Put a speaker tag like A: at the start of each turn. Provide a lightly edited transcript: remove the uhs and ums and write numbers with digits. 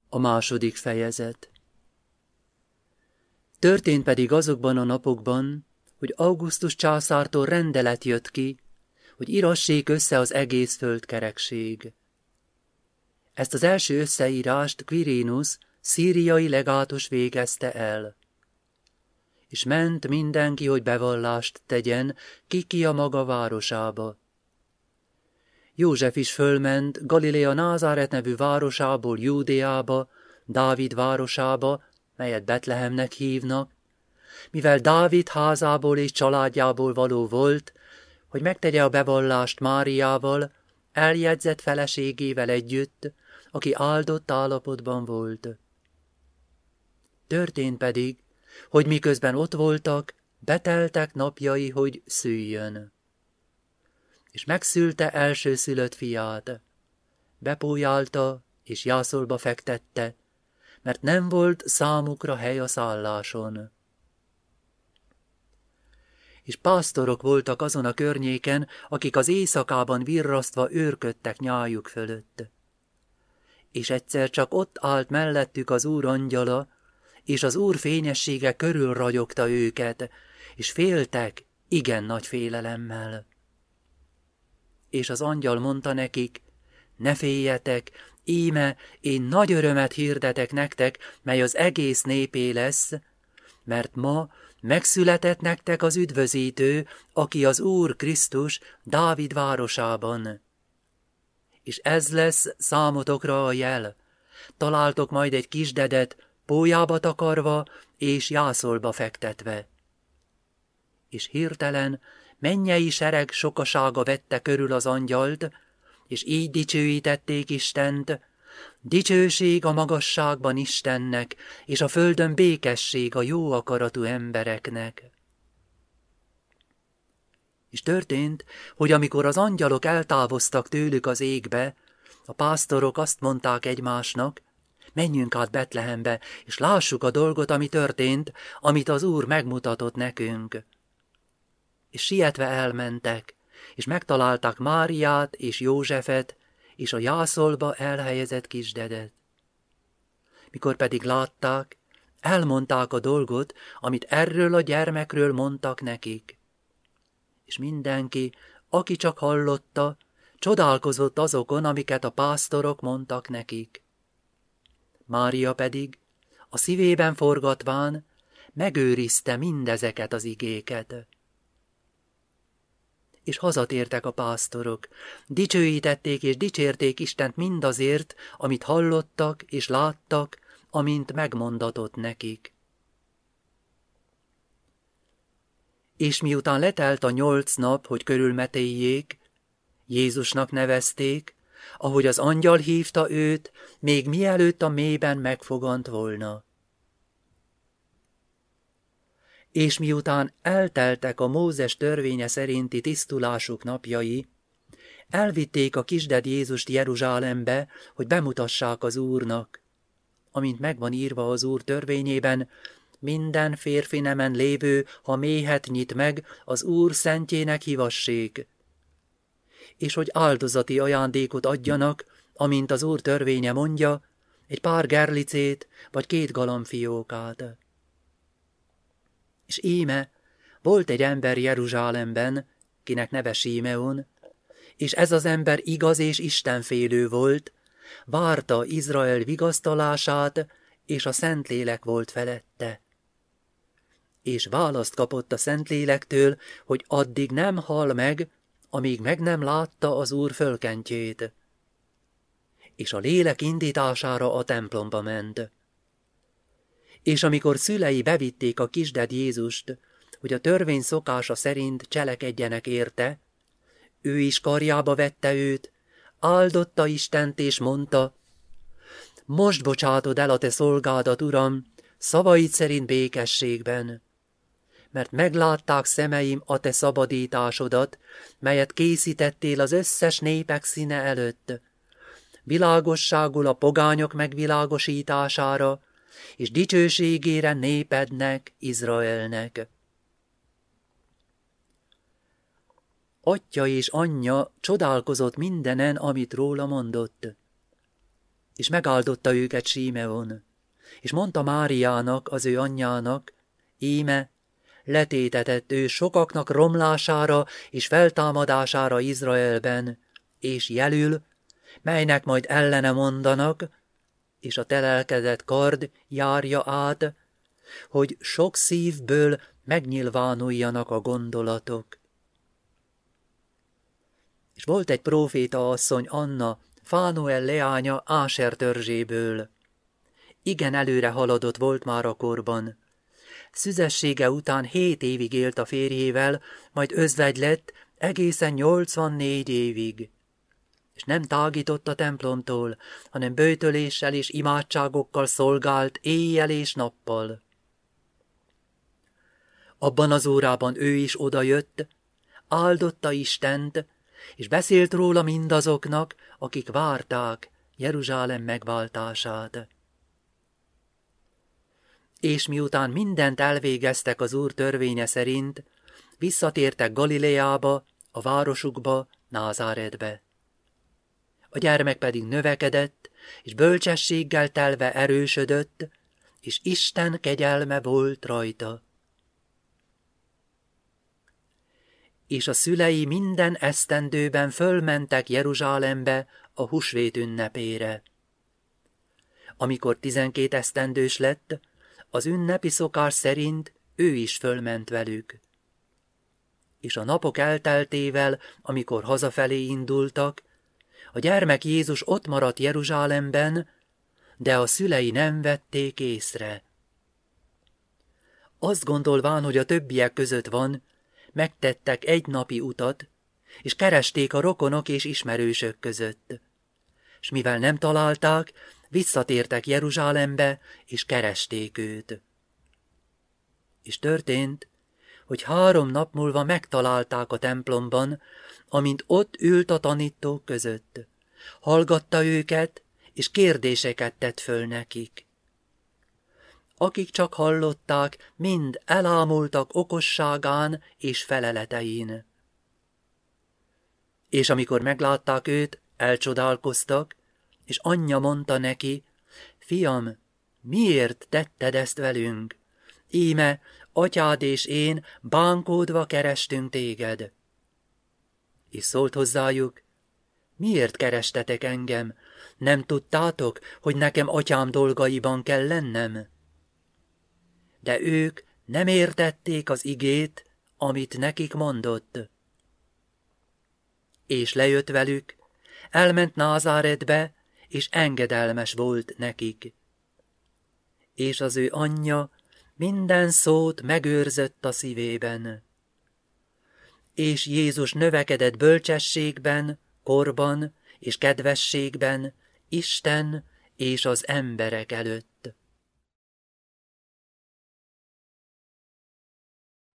A: A második fejezet. Történt pedig azokban a napokban, hogy Augustus császártól rendelet jött ki, hogy írassék össze az egész földkerekség. Ezt az első összeírást Quirinus, szíriai legátus végezte el. És ment mindenki, hogy bevallást tegyen, ki a maga városába. József is fölment Galilea Názáret nevű városából Júdeába, Dávid városába, melyet Betlehemnek hívnak, mivel Dávid házából és családjából való volt, hogy megtegye a bevallást Máriával, eljegyzett feleségével együtt, aki áldott állapotban volt. Történt pedig, hogy miközben ott voltak, beteltek napjai, hogy szüljön. És megszülte elsőszülött fiát, bepójálta és jászolba fektette, mert nem volt számukra hely a szálláson. És pásztorok voltak azon a környéken, akik az éjszakában virrasztva őrködtek nyájuk fölött. És egyszer csak ott állt mellettük az Úr angyala, és az Úr fényessége körül ragyogta őket, és féltek igen nagy félelemmel. És az angyal mondta nekik, ne féljetek, íme én nagy örömet hirdetek nektek, mely az egész népé lesz, mert ma megszületett nektek az üdvözítő, aki az Úr Krisztus Dávid városában. És ez lesz számotokra a jel. Találtok majd egy kisdedet, pólyába takarva és jászolba fektetve. És hirtelen mennyei sereg sokasága vette körül az angyalt, és így dicsőítették Istent, dicsőség a magasságban Istennek, és a földön békesség a jó akaratú embereknek. És történt, hogy amikor az angyalok eltávoztak tőlük az égbe, a pásztorok azt mondták egymásnak, menjünk át Betlehembe, és lássuk a dolgot, ami történt, amit az Úr megmutatott nekünk. És sietve elmentek, és megtalálták Máriát és Józsefet, és a jászolba elhelyezett kisdedet. Mikor pedig látták, elmondták a dolgot, amit erről a gyermekről mondtak nekik. És mindenki, aki csak hallotta, csodálkozott azokon, amiket a pásztorok mondtak nekik. Mária pedig, a szívében forgatván, megőrizte mindezeket az igéket. És hazatértek a pásztorok, dicsőítették és dicsérték Istent mindazért, amit hallottak és láttak, amint megmondatott nekik. És miután letelt a 8 nap, hogy körülmetéljék, Jézusnak nevezték, ahogy az angyal hívta őt, még mielőtt a mélyben megfogant volna. És miután elteltek a Mózes törvénye szerinti tisztulásuk napjai, elvitték a kisded Jézust Jeruzsálembe, hogy bemutassák az Úrnak. Amint megvan írva az Úr törvényében, minden férfi nemen lévő, ha méhet nyit meg, az Úr szentjének hívassék. És hogy áldozati ajándékot adjanak, amint az Úr törvénye mondja, egy pár gerlicét vagy 2 galambfiókát. És íme, volt egy ember Jeruzsálemben, kinek neve Símeon, és ez az ember igaz és istenfélő volt, várta Izrael vigasztalását, és a Szentlélek volt felette. És választ kapott a Szentlélektől, hogy addig nem hal meg, amíg meg nem látta az Úr fölkentjét. És a lélek indítására a templomba ment. És amikor szülei bevitték a kisded Jézust, hogy a törvény szokása szerint cselekedjenek érte, ő is karjába vette őt, áldotta Istent és mondta, most bocsátod el a te szolgádat, Uram, szavaid szerint békességben, mert meglátták szemeim a te szabadításodat, melyet készítettél az összes népek színe előtt, világosságul a pogányok megvilágosítására, és dicsőségére népednek, Izraelnek. Atya és anyja csodálkozott mindenen, amit róla mondott. És megáldotta őket Símeon, és mondta Máriának, az ő anyjának, íme, letétetett ő sokaknak romlására és feltámadására Izraelben, és jelül, melynek majd ellene mondanak, és a telelkedett kard járja át, hogy sok szívből megnyilvánuljanak a gondolatok. És volt egy próféta asszony, Anna, Fánuel leánya Áser törzséből. Igen előre haladott volt már a korban. Szüzessége után 7 évig élt a férjével, majd özvegy lett egészen 84 évig. És nem tágított a templomtól, hanem böjtöléssel és imádságokkal szolgált éjjel és nappal. Abban az órában ő is odajött, áldotta Istent, és beszélt róla mindazoknak, akik várták Jeruzsálem megváltását. És miután mindent elvégeztek az Úr törvénye szerint, visszatértek Galileába, a városukba, Názáretbe. A gyermek pedig növekedett, és bölcsességgel telve erősödött, és Isten kegyelme volt rajta. És a szülei minden esztendőben fölmentek Jeruzsálembe a húsvét ünnepére. Amikor 12 esztendős lett, az ünnepi szokás szerint ő is fölment velük. És a napok elteltével, amikor hazafelé indultak, a gyermek Jézus ott maradt Jeruzsálemben, de a szülei nem vették észre. Azt gondolván, hogy a többiek között van, megtettek egy napi utat, és keresték a rokonok és ismerősök között. S mivel nem találták, visszatértek Jeruzsálembe, és keresték őt. És történt, hogy 3 nap múlva megtalálták a templomban, amint ott ült a tanítók között. Hallgatta őket, és kérdéseket tett föl nekik. Akik csak hallották, mind elámultak okosságán és feleletein. És amikor meglátták őt, elcsodálkoztak, és anyja mondta neki, fiam, miért tetted ezt velünk? Íme, atyád és én bánkódva kerestünk téged. És szólt hozzájuk, miért kerestetek engem? Nem tudtátok, hogy nekem atyám dolgaiban kell lennem? De ők nem értették az igét, amit nekik mondott. És lejött velük, elment Názáretbe, és engedelmes volt nekik. És az ő anyja minden szót megőrzött a szívében. És Jézus növekedett bölcsességben, korban és kedvességben, Isten és az emberek előtt.